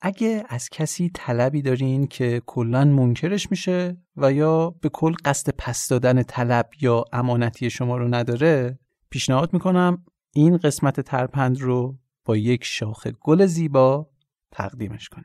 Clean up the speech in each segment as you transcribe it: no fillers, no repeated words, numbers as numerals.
اگه از کسی طلبی دارین که کلاً منکرش میشه و یا به کل قصد پس دادن طلب یا امانتی شما رو نداره، پیشنهاد میکنم این قسمت ترپند رو با یک شاخه گل زیبا تقدیمش کنید.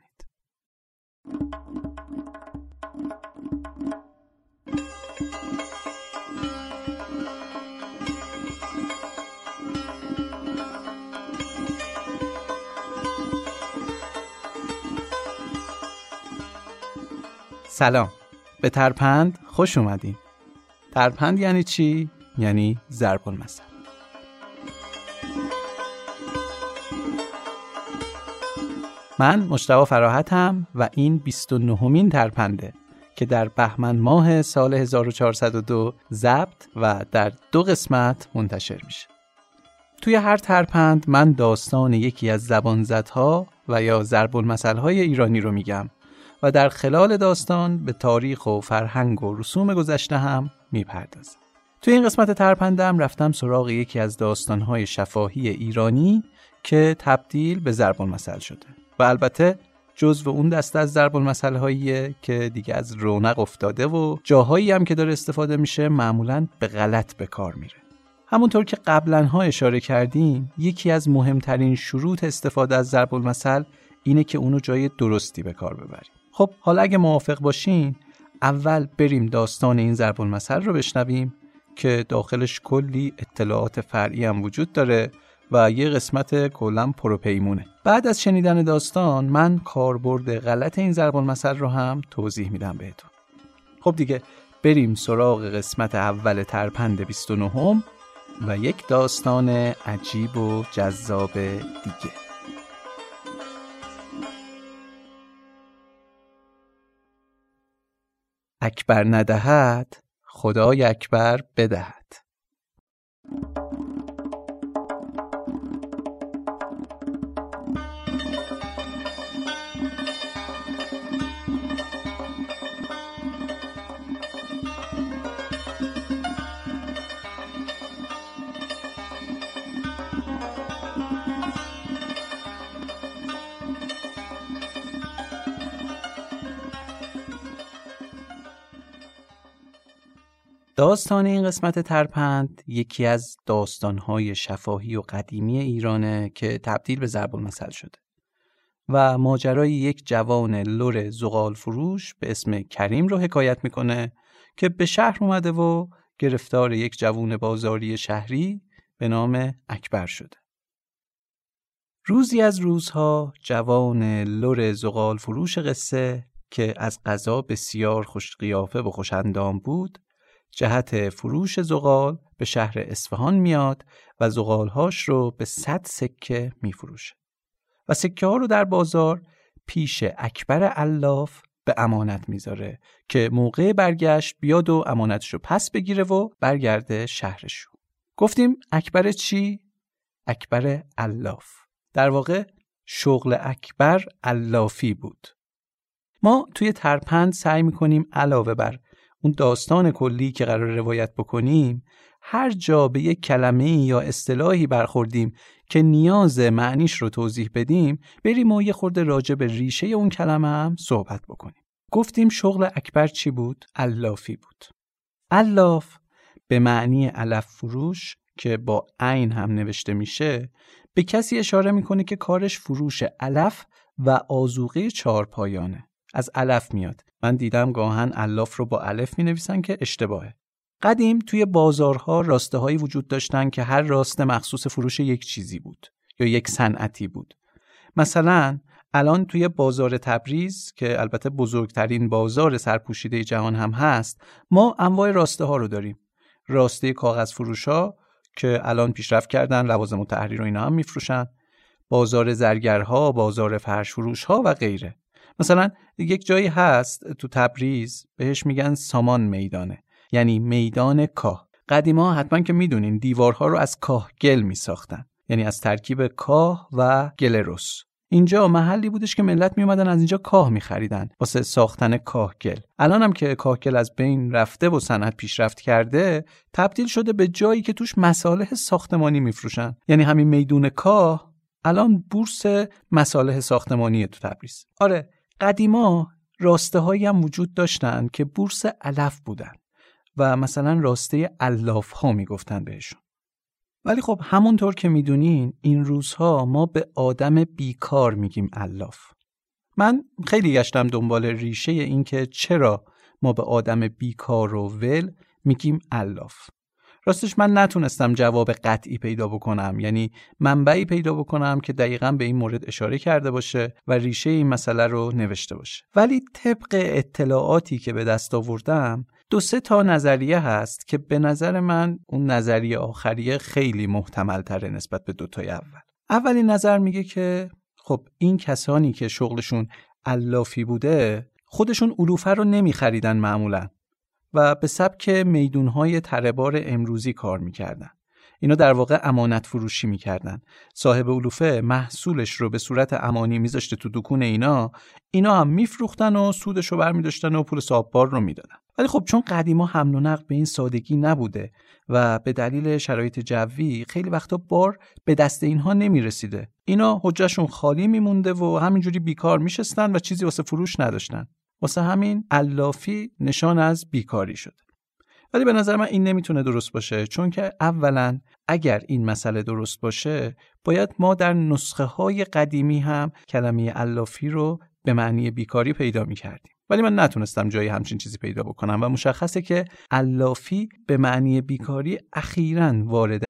سلام، به ترپند خوش اومدین. ترپند یعنی چی؟ یعنی ضرب المثل. من مجتبی فراحتم و این 29مین ترپنده که در بهمن ماه سال 1402 ضبط و در 2 قسمت منتشر میشه. توی هر ترپند من داستان یکی از زبانزدها و یا ضرب المثل‌های ایرانی رو میگم و در خلال داستان به تاریخ و فرهنگ و رسوم گذشته هم میپردازم. توی این قسمت ترپندم رفتم سراغ یکی از داستان‌های شفاهی ایرانی که تبدیل به ضرب المثل شده و البته جزو اون دسته از ضرب المثل‌هاییه که دیگه از رونق افتاده و جاهایی هم که داره استفاده میشه معمولاً به غلط به کار میره. همونطور که قبلاًها اشاره کردیم، یکی از مهمترین شروط استفاده از ضرب المثل اینه که اونو جای درستی به کار ببریم. خب حالا اگه موافق باشین اول بریم داستان این ضرب المثل رو بشنویم که داخلش کلی اطلاعات فرعی هم وجود داره و یه قسمت کلاً پروپیمونه. بعد از شنیدن داستان من کاربرد غلط این ضرب المثل رو هم توضیح میدم بهتون. خب دیگه بریم سراغ قسمت اول ترپند 29 و یک داستان عجیب و جذاب دیگه. اکبر ندهد خدای اکبر بدهد. داستان این قسمت ترپند یکی از داستان‌های شفاهی و قدیمی ایرانه که تبدیل به ضرب المثل شده و ماجرای یک جوان لور زغال فروش به اسم کریم رو حکایت میکنه که به شهر اومده و گرفتار یک جوان بازاری شهری به نام اکبر شده. روزی از روزها جوان لور زغال فروش قصه که از قضا بسیار خوش قیافه و خوش اندام بود جهت فروش زغال به شهر اصفهان میاد و زغالهاش رو به 100 سکه میفروشه و سکه ها رو در بازار پیش اکبر علاف به امانت میذاره که موقع برگشت بیاد و امانتش رو پس بگیره و برگرده شهرشو. گفتیم اکبر چی؟ اکبر علاف. در واقع شغل اکبر علافی بود. ما توی ترپند سعی میکنیم علاوه بر اون داستان کلی که قرار روایت بکنیم هر جا به یک کلمه یا اصطلاحی برخوردیم که نیاز معنیش رو توضیح بدیم بریم و یه خورده راجع به ریشه اون کلمه هم صحبت بکنیم. گفتیم شغل اکبر چی بود؟ علافی بود. علاف به معنی علف فروش که با عین هم نوشته میشه به کسی اشاره میکنه که کارش فروش علف و آذوقه چهارپایانه. از علف میاد. من دیدم گاهن علاف رو با الف می نویسن که اشتباهه. قدیم توی بازارها راسته هایی وجود داشتن که هر راسته مخصوص فروش یک چیزی بود یا یک صنعتی بود. مثلا الان توی بازار تبریز که البته بزرگترین بازار سرپوشیده جهان هم هست ما انواع راسته ها رو داریم. راسته کاغذ فروش ها که الان پیشرفت کردن، لوازم التحریر و اینا هم میفروشن. بازار زرگرها، بازار فرش فروش ها و غیره. مثلا یک جایی هست تو تبریز بهش میگن سامان میدانه، یعنی میدان کاه. قدیما حتما که میدونین دیوارها رو از کاه گل میساختن، یعنی از ترکیب کاه و گل رس. اینجا محلی بودش که ملت میومدن از اینجا کاه میخریدن واسه ساختن کاه گل. الان هم که کاه گل از بین رفته و صنعت پیشرفت کرده تبدیل شده به جایی که توش مصالح ساختمانی میفروشن، یعنی همین میدون کاه الان بورس مصالح ساختمانی تو تبریز. آره، قدیما راسته هایی هم وجود داشتن که بورس علف بودن و مثلا راسته علاف ها میگفتن بهشون. ولی خب همونطور که میدونین این روزها ما به آدم بیکار میگیم علاف. من خیلی گشتم دنبال ریشه این که چرا ما به آدم بیکار و ول میگیم علاف. راستش من نتونستم جواب قطعی پیدا بکنم، یعنی منبعی پیدا بکنم که دقیقاً به این مورد اشاره کرده باشه و ریشه این مسئله رو نوشته باشه. ولی طبق اطلاعاتی که به دست آوردم 2-3 تا نظریه هست که به نظر من اون نظریه آخریه خیلی محتمل تره نسبت به 2 تای اول. اولین نظر میگه که خب این کسانی که شغلشون علافی بوده خودشون علوفه رو نمیخریدن معمولاً و به سبک میدونهای تره‌بار امروزی کار میکردن. اینا در واقع امانت فروشی میکردن. صاحب علوفه محصولش رو به صورت امانی میذاشته تو دکون اینا هم میفروختن و سودش رو برمی‌داشتن و پول صاحب بار رو میدادن. ولی خب چون قدیما حمل و نقل به این سادگی نبوده و به دلیل شرایط جوی خیلی وقتا بار به دست اینها نمیرسیده، اینا حجهشون خالی میمونده و همینجوری بیکار میشستن و چیزی واسه فروش نداشتن. واسه همین علافی نشان از بیکاری شده. ولی به نظر من این نمیتونه درست باشه، چون که اولا اگر این مسئله درست باشه باید ما در نسخه های قدیمی هم کلمه علافی رو به معنی بیکاری پیدا میکردیم. ولی من نتونستم جایی همچین چیزی پیدا بکنم و مشخصه که علافی به معنی بیکاری اخیراً وارد.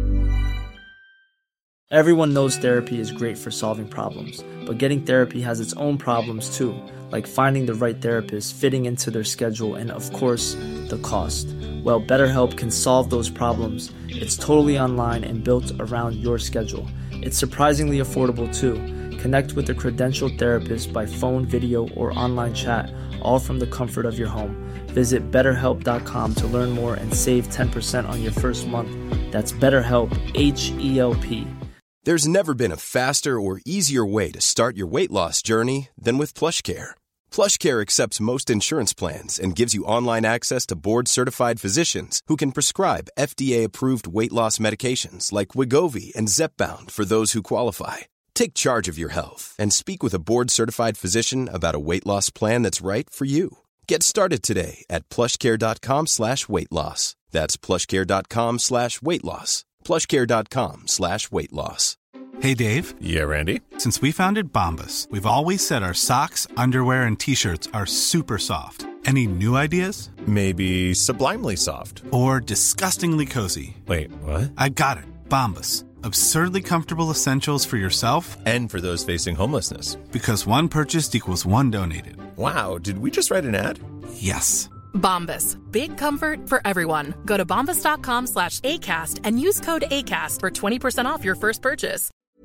Everyone knows therapy is great for solving problems, but getting therapy has its own problems too, like finding the right therapist, fitting into their schedule, and of course, the cost. Well, BetterHelp can solve those problems. It's totally online and built around your schedule. It's surprisingly affordable too. Connect with a credentialed therapist by phone, video, or online chat, all from the comfort of your home. Visit BetterHelp.com to learn more and save 10% on your first month. That's BetterHelp, H-E-L-P. There's never been a faster or easier way to start your weight loss journey than with PlushCare. PlushCare accepts most insurance plans and gives you online access to board-certified physicians who can prescribe FDA-approved weight loss medications like Wegovy and Zepbound for those who qualify. Take charge of your health and speak with a board-certified physician about a weight loss plan that's right for you. Get started today at plushcare.com/weightloss. That's plushcare.com/weight loss. plushcare.com/weight loss. Hey, Dave. Yeah, Randy. Since we founded Bombas, we've always said our socks, underwear, and T-shirts are super soft. Any new ideas? Maybe sublimely soft. Or disgustingly cozy. Wait, what? I got it. Bombas. Absurdly comfortable essentials for yourself and for those facing homelessness. Because one purchased equals one donated. Wow, did we just write an ad? Yes. Bombas. Big comfort for everyone. Go to bombas.com/ACAST and use code ACAST for 20% off your first purchase.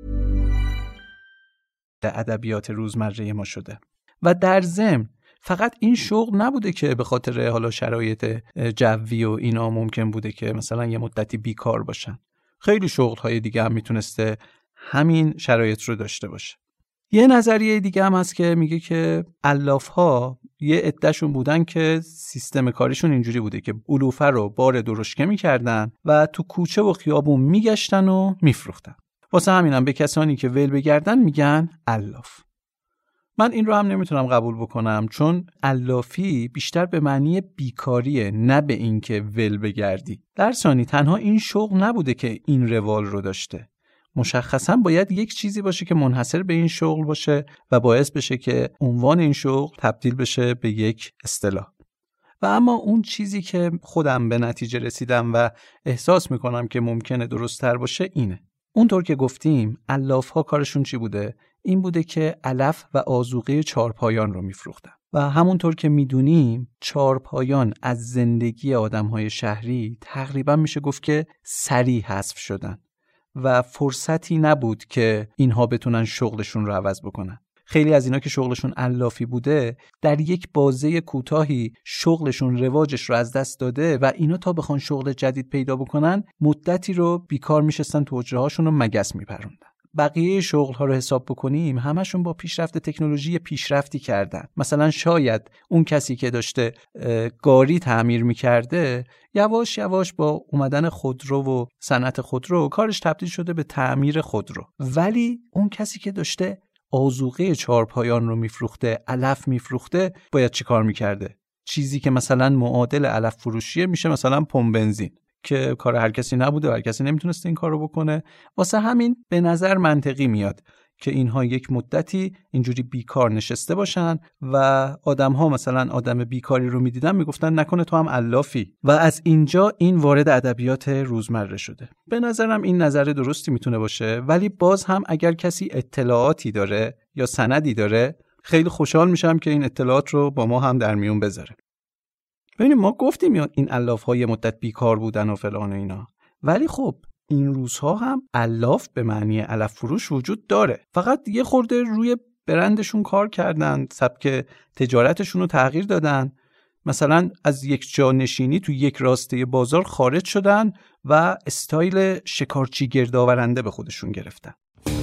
ادبیات روزمره ما شده و در ضمن فقط این شغل نبوده که به خاطر حالا شرایط جوی و اینا ممکن بوده که مثلا یه مدتی بیکار باشن. خیلی شغل‌های دیگه هم میتونسته همین شرایط رو داشته باشه. یه نظریه دیگه هم هست که میگه که علاف‌ها یه عده‌شون بودن که سیستم کاریشون اینجوری بوده که علوفه رو بار درشکه می‌کردن و تو کوچه و خیابون میگشتن و میفروختن. واسه همینم به کسانی که ول بگردن میگن علاف. من این رو هم نمیتونم قبول بکنم، چون علافی بیشتر به معنی بیکاریه، نه به این که ول بگردی. در ثانی تنها این شغل نبوده که این روال رو داشته. مشخصاً باید یک چیزی باشه که منحصر به این شغل باشه و باعث بشه که عنوان این شغل تبدیل بشه به یک اصطلاح. و اما اون چیزی که خودم به نتیجه رسیدم و احساس میکنم که ممکنه درست‌تر باشه اینه. اونطور که گفتیم علاف‌ها کارشون چی بوده؟ این بوده که علف و آذوقه چارپایان رو میفروختن. و همونطور که میدونیم چارپایان از زندگی آدم‌های شهری تقریبا میشه گفت که سریع حذف شدن و فرصتی نبود که اینها بتونن شغلشون رو عوض بکنن. خیلی از اینا که شغلشون علافی بوده در یک بازه کوتاهی شغلشون رواجش رو از دست داده و اینا تا بخوان شغل جدید پیدا بکنن مدتی رو بیکار میشستن تو حجره‌هاشون و مگس میپروندن. بقیه شغل ها رو حساب بکنیم همشون با پیشرفت تکنولوژی پیشرفتی کردن. مثلا شاید اون کسی که داشته گاری تعمیر میکرده یواش یواش با اومدن خودرو و صنعت خودرو کارش تبدیل شده به تعمیر خودرو، ولی اون کسی که داشته آذوقه چهارپایان رو میفروخته، علف میفروخته، باید چی کار میکرده؟ چیزی که مثلا معادل علف فروشیه میشه مثلا پمپ بنزین، که کار هر کسی نبوده و هر کسی نمیتونسته این کارو بکنه. واسه همین به نظر منطقی میاد که اینها یک مدتی اینجوری بیکار نشسته باشن و آدم‌ها مثلا آدم بیکاری رو میدیدن میگفتن نکنه تو هم علافی، و از اینجا این وارد ادبیات روزمره شده. به نظرم این نظر درستی میتونه باشه، ولی باز هم اگر کسی اطلاعاتی داره یا سندی داره خیلی خوشحال میشم که این اطلاعات رو با ما هم در میون بذاره. ببینید ما گفتیم این علاف‌ها یه مدت بیکار بودن و فلان و اینا، ولی خب این روزها هم علاف به معنی علف فروش وجود داره، فقط یه خورده روی برندشون کار کردن، سبک تجارتشون رو تغییر دادن، مثلا از یک جا نشینی تو یک راسته بازار خارج شدن و استایل شکارچی گردآورنده به خودشون گرفتن.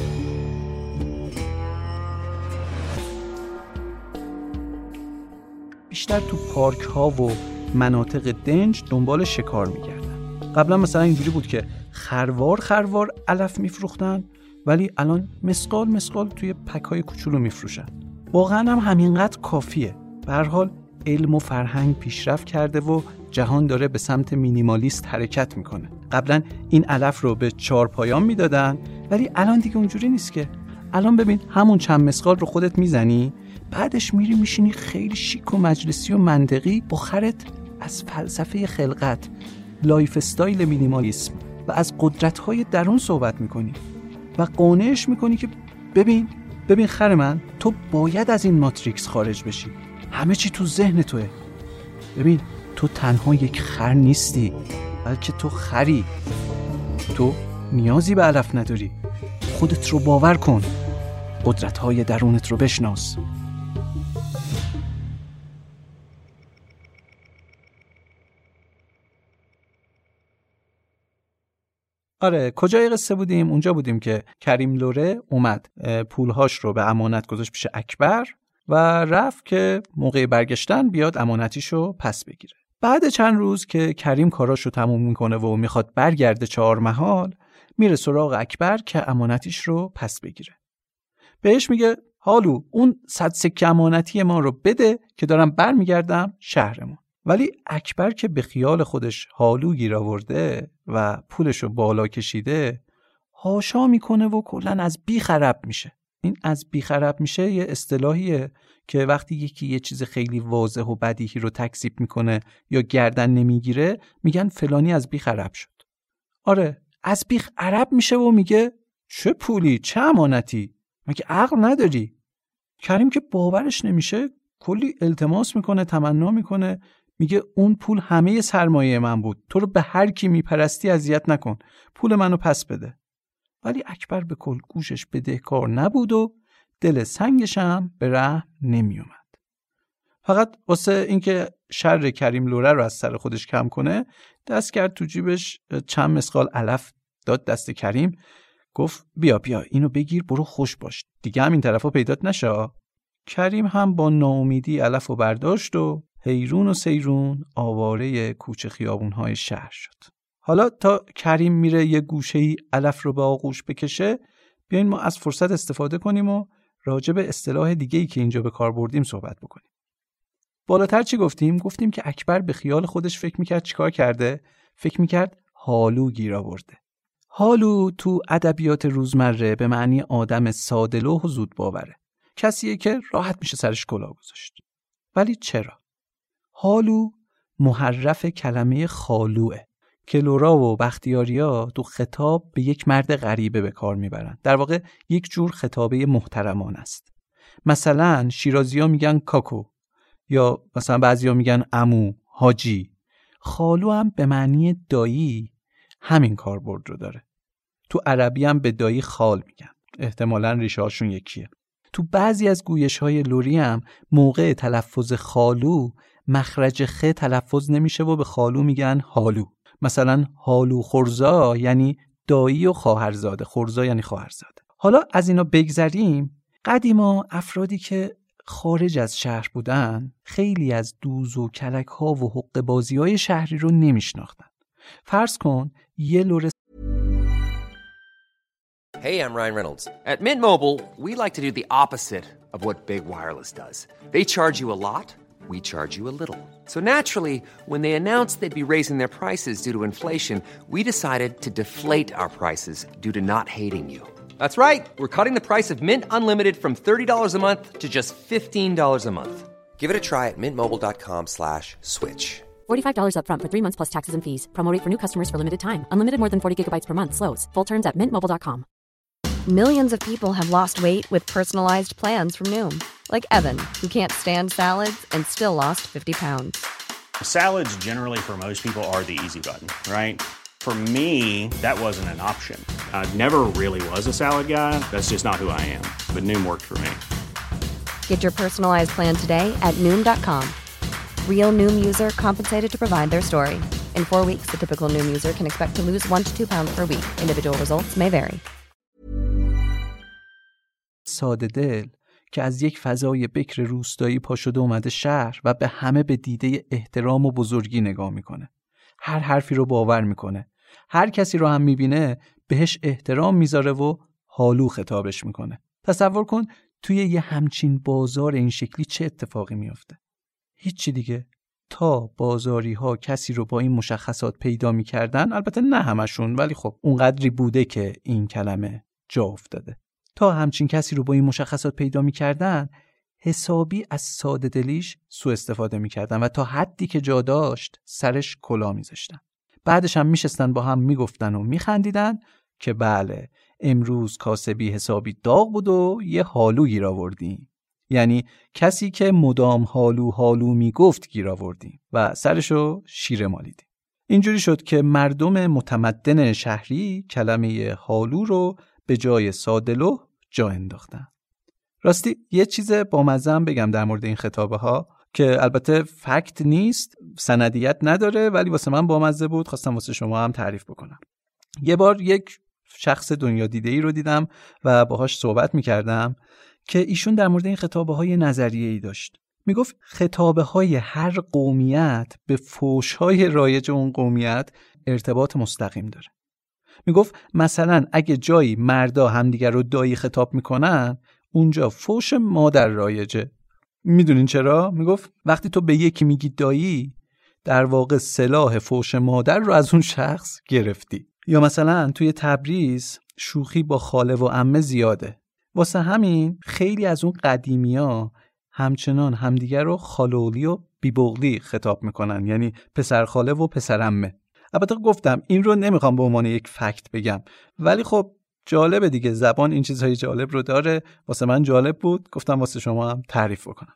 بیشتر تو پارک ها و مناطق دنج دنبال شکار میگردن. قبلا مثلا اینجوری بود که خروار علف میفروختن، ولی الان مسقال توی پک‌های کوچولو میفروشن. واقعا هم همینقدر کافیه. به هر حال علم و فرهنگ پیشرفت کرده و جهان داره به سمت مینیمالیست حرکت میکنه. قبلا این علف رو به چهارپایان میدادن، ولی الان دیگه اونجوری نیست که. الان ببین همون چند مسقال رو خودت میزنی، بعدش میری میشینی خیلی شیک و مجلسی و منطقی با خرت از فلسفه خلقت، لایف استایل مینیمالیسم و از قدرت‌های درون صحبت میکنی و قانعش میکنی که ببین خر من، تو باید از این ماتریکس خارج بشی، همه چی تو ذهن توه. ببین تو تنها یک خر نیستی، بلکه تو خری، تو نیازی به علف نداری، خودت رو باور کن، قدرت‌های درونت رو بشناس. آره، کجای قصه بودیم؟ اونجا بودیم که کریم لوره اومد پولهاش رو به امانت گذاشت پیش اکبر و رفت که موقع برگشتن بیاد امانتیشو پس بگیره. بعد چند روز که کریم کاراشو تموم میکنه و میخواد برگرده چهارمحال، میره سراغ اکبر که امانتیش رو پس بگیره. بهش میگه حالو اون 100 سکه امانتی ما رو بده که دارم برمیگردم شهرمون. ولی اکبر که به خیال خودش حالو گیر آورده و پولشو بالا کشیده، هاشا میکنه و کلن از بیخرب میشه. این از بیخرب میشه یه اصطلاحیه که وقتی یکی یه چیز خیلی واضح و بدیهی رو تکذیب میکنه یا گردن نمیگیره میگن فلانی از بیخرب شد. آره، از بیخرب میشه و میگه چه پولی، چه امانتی، مگه عقل نداری؟ کریم که باورش نمیشه کلی التماس میکنه، تمنا میکنه، میگه اون پول همه سرمایه من بود، تو رو به هر کی میپرستی اذیت نکن، پول منو پس بده. ولی اکبر به کل گوشش بدهکار نبود و دل سنگش هم به رحم نمیومد. فقط واسه اینکه شر کریم لوره رو از سر خودش کم کنه دست کرد تو جیبش، چند مسقال علف داد دست کریم، گفت بیا اینو بگیر برو خوش باش، دیگه هم این طرفا پیدات نشه. کریم هم با ناامیدی علفو برداشت و حیرون و سیرون آواره کوچه خیابون‌های شهر شد. حالا تا کریم میره یه گوشه‌ای علف رو به آغوش بکشه، بیاین ما از فرصت استفاده کنیم و راجع به اصطلاح دیگه‌ای که اینجا به کار بردیم صحبت بکنیم. بالاتر چی گفتیم؟ گفتیم که اکبر به خیال خودش فکر میکرد چیکار کرده؟ فکر میکرد حالو گیر آورده. حالو تو ادبیات روزمره به معنی آدم ساده‌لوح و زود باوره. کسیه که راحت میشه سرش کلاه گذاشت. ولی چرا؟ حالو محرف کلمه خالوه که لورا و بختیاریا تو خطاب به یک مرد غریبه به کار میبرن. در واقع یک جور خطابه محترمان است. مثلا شیرازی‌ها میگن کاکو، یا مثلا بعضی‌ها میگن عمو، حاجی. خالو هم به معنی دایی همین کاربرد رو داره. تو عربی هم به دایی خال میگن. احتمالاً ریشه هاشون یکیه. تو بعضی از گویش‌های لوری هم موقع تلفظ خالو مخرج خ تلفظ نمیشه و به خالو میگن حالو. مثلا حالو خورزا یعنی دایی و خواهرزاده، خورزا یعنی خواهرزاده. حالا از اینا بگذریم، قدیما افرادی که خارج از شهر بودن خیلی از دوز و کلک ها و حقه بازی های شهری رو نمیشناختن. فرض کن یه لوره. Hey, I'm Ryan Reynolds. At Mint Mobile, we like to do the opposite of what Big Wireless does. They charge you a lot, we charge you a little. So naturally, when they announced they'd be raising their prices due to inflation, we decided to deflate our prices due to not hating you. That's right. We're cutting the price of Mint Unlimited from $30 a month to just $15 a month. Give it a try at mintmobile.com/switch. $45 up front for 3 months plus taxes and fees. Promo rate for new customers for limited time. Unlimited more than 40 gigabytes per month. Slows full terms at mintmobile.com. Millions of people have lost weight with personalized plans from Noom. Like Evan, who can't stand salads and still lost 50 pounds. Salads generally for most people are the easy button, right? For me, that wasn't an option. I never really was a salad guy. That's just not who I am. But Noom worked for me. Get your personalized plan today at Noom.com. Real Noom user compensated to provide their story. In 4 weeks, the typical Noom user can expect to lose 1 to 2 pounds per week. Individual results may vary. ساده دل که از یک فضای بکر روستایی پا شده اومده شهر و به همه به دیده احترام و بزرگی نگاه میکنه. هر حرفی رو باور میکنه. هر کسی رو هم میبینه بهش احترام میذاره و حالو خطابش میکنه. تصور کن توی یه همچین بازار این شکلی چه اتفاقی میفته؟ هیچی دیگه. تا بازاری ها کسی رو با این مشخصات پیدا میکردن، البته نه همشون، ولی خب اونقدری بوده که این کلمه جا افتاده. تا همچین کسی رو با این مشخصات پیدا میکردن، حسابی از ساده دلیش سوء استفاده میکردن و تا حدی که جا داشت سرش کلاه میذاشتن. بعدش هم میشستن با هم میگفتن و میخندیدن که بله امروز کاسبی حسابی داغ بود و یه حالو گیر آوردیم. یعنی کسی که مدام حالو میگفت گیر آوردیم و سرشو شیره مالیدیم. اینجوری شد که مردم متمدن شهری کلمه حالو رو به جای سادلو جا انداختن. راستی یه چیز بامزه هم بگم در مورد این خطابه ها که البته فکت نیست، سندیت نداره، ولی واسه من بامزه بود، خواستم واسه شما هم تعریف بکنم. یه بار یک شخص دنیا دیده‌ای رو دیدم و باهاش صحبت می‌کردم که ایشون در مورد این خطابه های نظریه‌ای داشت. میگفت خطابه های هر قومیت به فحش های رایج اون قومیت ارتباط مستقیم داره. میگفت مثلا اگه جایی مردا همدیگر رو دایی خطاب میکنن، اونجا فحش مادر رایجه. میدونین چرا؟ میگفت وقتی تو به یکی میگی دایی، در واقع سلاح فحش مادر رو از اون شخص گرفتی. یا مثلا توی تبریز شوخی با خاله و عمه زیاده، واسه همین خیلی از اون قدیمیا همچنان همدیگر رو خالولی و بیبغلی خطاب میکنن، یعنی پسر خاله و پسر عمه. البته گفتم این رو نمیخوام به عنوان یک فکت بگم، ولی خب جالبه دیگه، زبان این چیزهای جالب رو داره. واسه من جالب بود، گفتم واسه شما هم تعریف بکنم.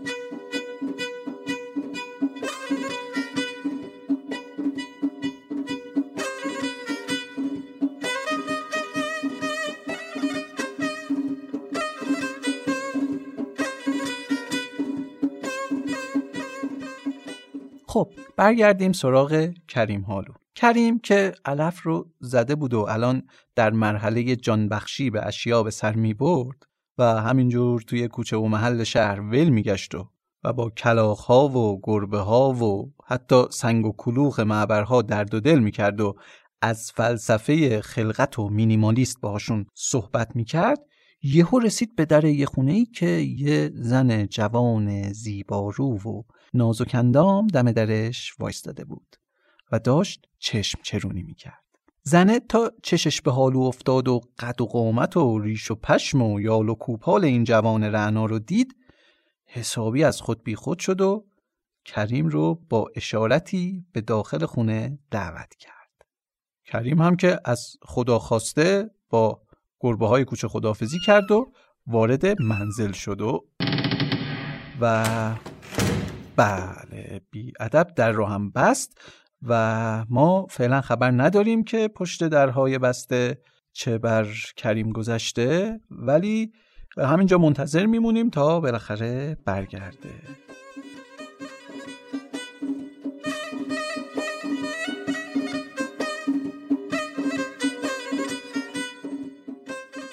خب برگردیم سراغ کریم حالو. کریم که علف رو زده بود و الان در مرحله جانبخشی به اشیا به سر می برد و همینجور توی کوچه و محل شهر ول می گشت و با کلاغ‌ها و گربه‌ها و حتی سنگ و کلوخ معبرها درد و دل می کرد و از فلسفه خلقت و مینیمالیست باهاشون صحبت می کرد، یهو رسید به در یه خونه‌ای که یه زن جوان زیبارو و نازک اندام دم درش وایستاده بود و داشت چشم چرونی میکرد. زنه تا چشش به حالو افتاد و قد و قامت و ریش و پشم و یال و کوپال این جوان رعنا رو دید، حسابی از خود بی خود شد و کریم رو با اشارتی به داخل خونه دعوت کرد. کریم هم که از خدا خواسته با گربه های کوچه خداحافظی کرد و وارد منزل شد و بله بی ادب در رو هم بست و ما فعلا خبر نداریم که پشت درهای بسته چه بر کریم گذشته، ولی همینجا منتظر میمونیم تا بالاخره برگرده.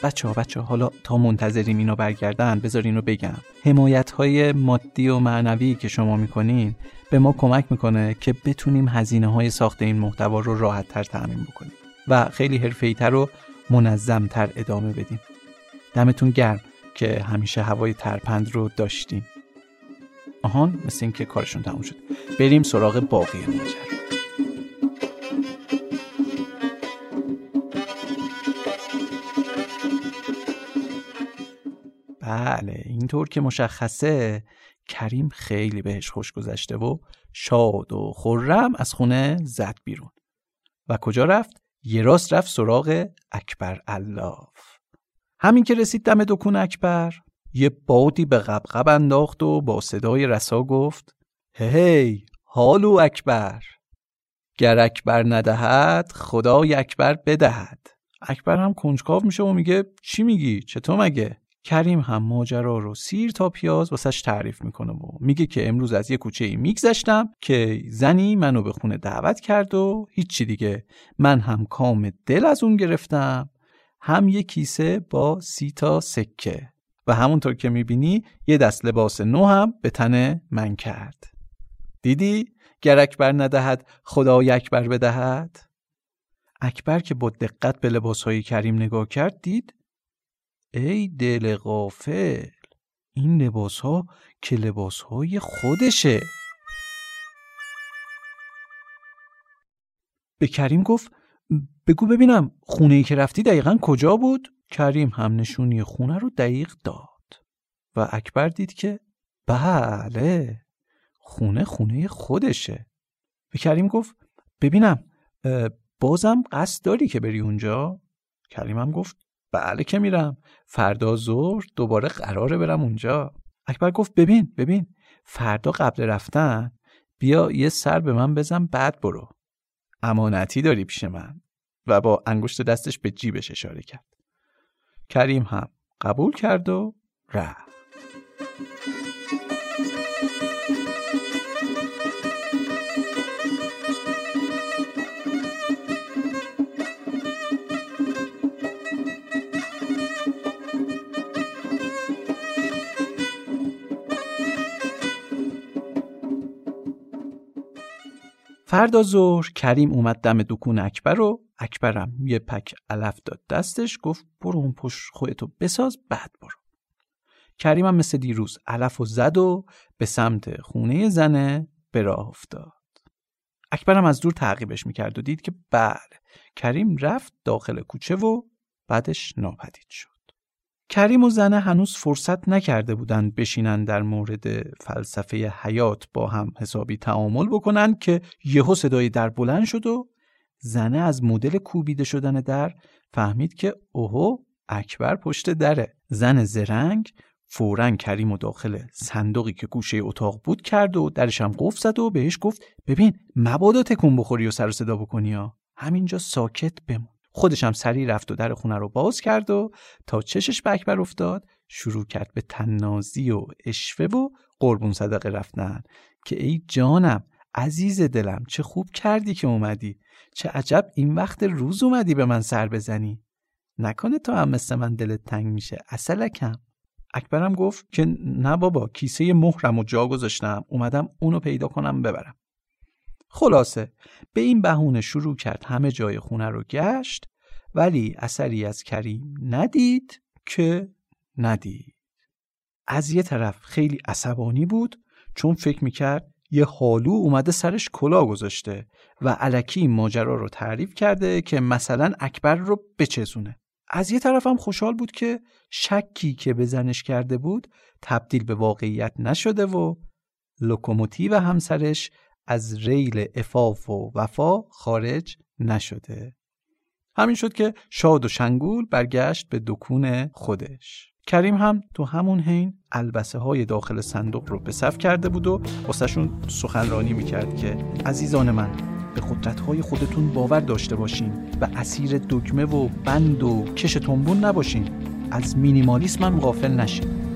بچه ها حالا تا منتظریم اینا برگردن بذار اینو بگم. حمایت‌های مادی و معنوی که شما میکنین به ما کمک میکنه که بتونیم هزینه‌های ساخت این محتوا رو راحت‌تر تامین بکنیم و خیلی حرفه‌ای‌تر و منظم‌تر ادامه بدیم. دمتون گرم که همیشه هوای ترپند رو داشتیم. آهان مثل این که کارشون تموم شد. بریم سراغ باقی ماجرا. بله اینطور که مشخصه کریم خیلی بهش خوش گذشته و شاد و خرم از خونه زد بیرون. و کجا رفت؟ یه راست رفت سراغ اکبر علاف. همین که رسید دم دکون اکبر یه بادی به قبقب انداخت و با صدای رسا گفت هی حالو اکبر، گر اکبر ندهد خدای اکبر بدهد. اکبر هم کنجکاو میشه و میگه چی میگی؟ چطور مگه؟ کریم هم ماجرا رو سیر تا پیاز واسش تعریف میکنه و میگه که امروز از یه کوچه‌ای میگذشتم که زنی منو به خونه دعوت کرد و هیچی دیگه. من هم کام دل از اون گرفتم، هم یه کیسه با 30 تا سکه و همونطور که میبینی یه دست لباس نو هم به تن من کرد. دیدی؟ گر اکبر ندهد خدای اکبر بدهد. اکبر که با دقت به لباسهای کریم نگاه کرد دید ای دل غافل، این لباسها که لباسهای خودشه. به کریم گفت بگو ببینم خونه‌ای که رفتی دقیقاً کجا بود؟ کریم هم نشونی خونه رو دقیق داد و اکبر دید که بله خونه خودشه. به کریم گفت ببینم بازم قصد داری که بری اونجا؟ کریم هم گفت بله که میرم، فردا ظهر دوباره قراره برم اونجا. اکبر گفت ببین فردا قبل رفتن بیا یه سر به من بزن بعد برو، امانتی داری پیش من. و با انگشت دستش به جیبش اشاره کرد. کریم هم قبول کرد و رفت. فردا ظهر کریم اومد دم دکون اکبر و اکبرم یه پک علف داد دستش، گفت برو اون پشت خودتو بساز بعد برو. کریم هم مثل دیروز علفو زد و به سمت خونه زنه به راه افتاد. اکبرم از دور تعقیبش میکرد و دید که بله کریم رفت داخل کوچه و بعدش ناپدید شد. کریم و زنه هنوز فرصت نکرده بودن بشینن در مورد فلسفه حیات با هم حسابی تعامل بکنن که یهو صدای در بلند شد و زنه از مدل کوبیده شدن در فهمید که اوهو اکبر پشت دره. زن زرنگ فوراً کریم و داخل صندوقی که گوشه اتاق بود کرد و درش هم قفل زد و بهش گفت ببین مبادا تکون بخوری و سر و صدا بکنی ها، همینجا ساکت بمون. خودش هم سریع رفت و در خونه رو باز کرد و تا چشش به اکبر افتاد شروع کرد به طنازی و اشوه و قربون صدقه رفتن که ای جانم عزیز دلم چه خوب کردی که اومدی، چه عجب این وقت روز اومدی به من سر بزنی، نکنه تو هم مثل من دلت تنگ میشه عسلکم. اکبرم گفت که نه بابا کیسه مهرم و جا گذاشتم اومدم اونو پیدا کنم ببرم. خلاصه به این بهونه شروع کرد همه جای خونه رو گشت ولی اثری از کریم ندید که ندید. از یه طرف خیلی عصبانی بود چون فکر میکرد یه حالو اومده سرش کلاه گذاشته و الکی ماجرا رو تعریف کرده که مثلا اکبر رو بچزونه. از یه طرف هم خوشحال بود که شکی که به زنش کرده بود تبدیل به واقعیت نشده و لوکوموتیو همسرش از ریل عفاف و وفا خارج نشده. همین شد که شاد و شنگول برگشت به دکون خودش. کریم هم تو همون حین البسه های داخل صندوق رو به صف کرده بود و واسهشون سخنرانی میکرد که عزیزان من به قدرت‌های خودتون باور داشته باشین و اسیر دگمه و بند و کش تنبون نباشین، از مینیمالیسم هم غافل نشین.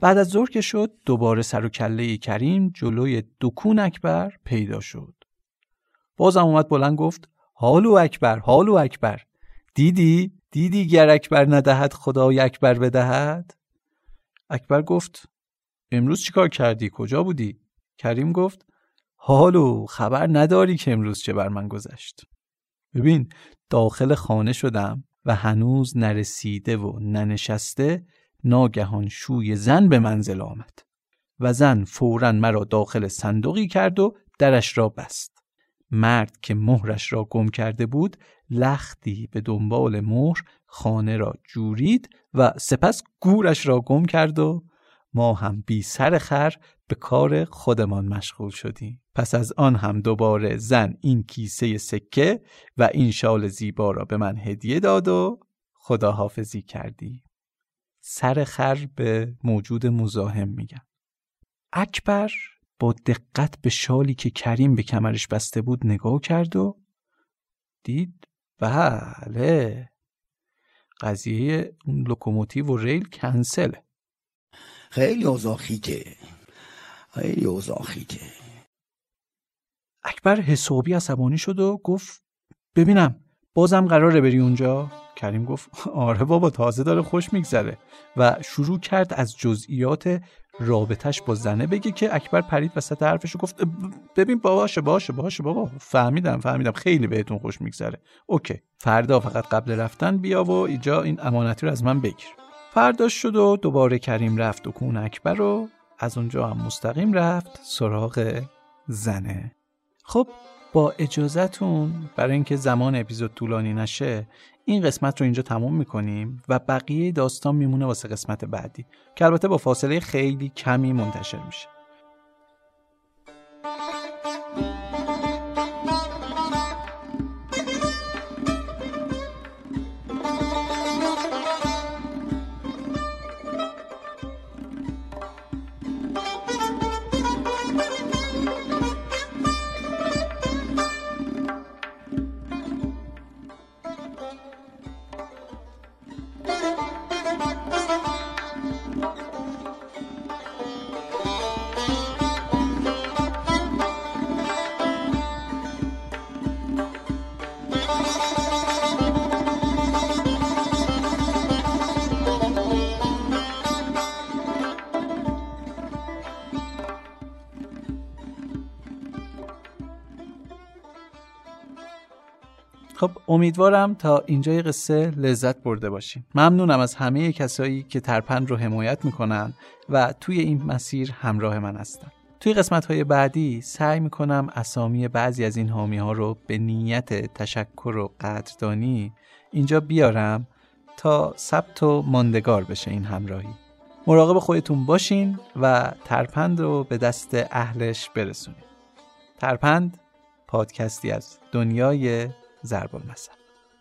بعد از ظهر که شد دوباره سر و کله کریم جلوی دکون اکبر پیدا شد. بازم اومد بلند گفت حالو اکبر، حالو اکبر، دیدی گر اکبر ندهد خدای اکبر بدهد. اکبر گفت امروز چیکار کردی؟ کجا بودی؟ کریم گفت حالو خبر نداری که امروز چه بر من گذشت. ببین داخل خانه شدم و هنوز نرسیده و ننشسته ناگهان شوی زن به منزل آمد و زن فوراً مرا داخل صندوقی کرد و درش را بست. مرد که مهرش را گم کرده بود لختی به دنبال مهر خانه را جورید و سپس گورش را گم کرد و ما هم بی سر خر به کار خودمان مشغول شدیم. پس از آن هم دوباره زن این کیسه سکه و این شال زیبا را به من هدیه داد و خداحافظی کردی. سر خر به موجود مزاحم میگم. اکبر با دقت به شالی که کریم به کمرش بسته بود نگاه کرد و دید بله قضیه اون لوکوموتیو و ریل کنسله. خیلی اوضاع خیته. اکبر حسابی عصبانی شد و گفت ببینم بازم قراره بری اونجا؟ کریم گفت آره بابا تازه داره خوش میگذره و شروع کرد از جزئیات رابطش با زنه بگه که اکبر پرید وسط حرفش و گفت ببین باشه بابا فهمیدم خیلی بهتون خوش میگذره. اوکی فردا فقط قبل رفتن بیا و اینجا این امانتی رو از من بگیر. فرداش شد و دوباره کریم رفت دکون اکبر رو از اونجا هم مستقیم رفت سراغ زنه. خب با اجازهتون برای اینکه زمان اپیزود طولانی نشه این قسمت رو اینجا تموم میکنیم و بقیه داستان میمونه واسه قسمت بعدی که البته با فاصله خیلی کمی منتشر میشه. خب امیدوارم تا اینجای قصه لذت برده باشین. ممنونم از همه کسایی که ترپند رو حمایت میکنن و توی این مسیر همراه من هستن. توی قسمت‌های بعدی سعی میکنم اسامی بعضی از این حامی‌ها رو به نیت تشکر و قدردانی اینجا بیارم تا ثبت و ماندگار بشه این همراهی. مراقب خودتون باشین و ترپند رو به دست اهلش برسونید. ترپند پادکستی از دنیای ضرب المثل.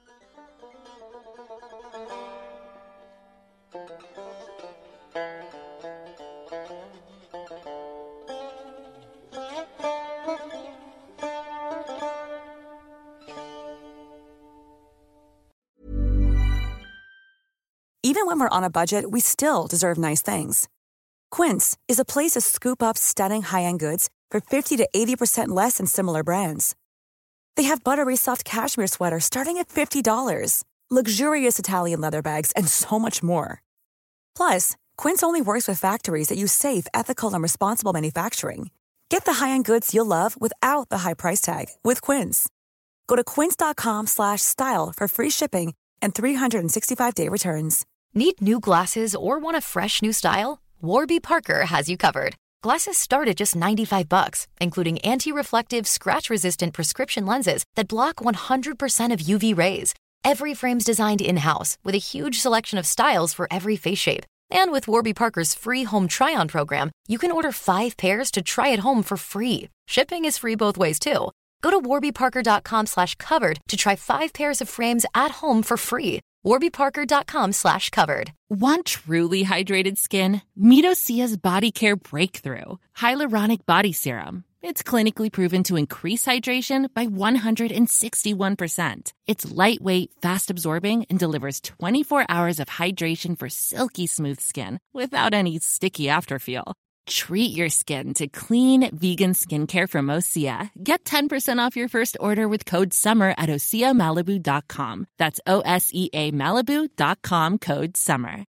Even when we're on a budget, we still deserve nice things. Quince is a place to scoop up stunning high-end goods for 50 to 80% less than similar brands. They have buttery soft cashmere sweaters starting at $50, luxurious Italian leather bags, and so much more. Plus, Quince only works with factories that use safe, ethical, and responsible manufacturing. Get the high-end goods you'll love without the high price tag with Quince. Go to quince.com/style for free shipping and 365-day returns. Need new glasses or want a fresh new style? Warby Parker has you covered. Glasses start at just $95, including anti-reflective, scratch-resistant prescription lenses that block 100% of UV rays. Every frame's designed in-house with a huge selection of styles for every face shape. And with Warby Parker's free home try-on program, you can order 5 pairs to try at home for free. Shipping is free both ways, too. Go to warbyparker.com/covered to try 5 pairs of frames at home for free. warbyparker.com/covered. Want truly hydrated skin? Meet Osea's Body Care Breakthrough Hyaluronic Body Serum. It's clinically proven to increase hydration by 161%. It's lightweight, fast-absorbing, and delivers 24 hours of hydration for silky smooth skin without any sticky afterfeel. Treat your skin to clean, vegan skincare from Osea. Get 10% off your first order with code SUMMER at OseaMalibu.com. That's OSEA Malibu.com, code SUMMER.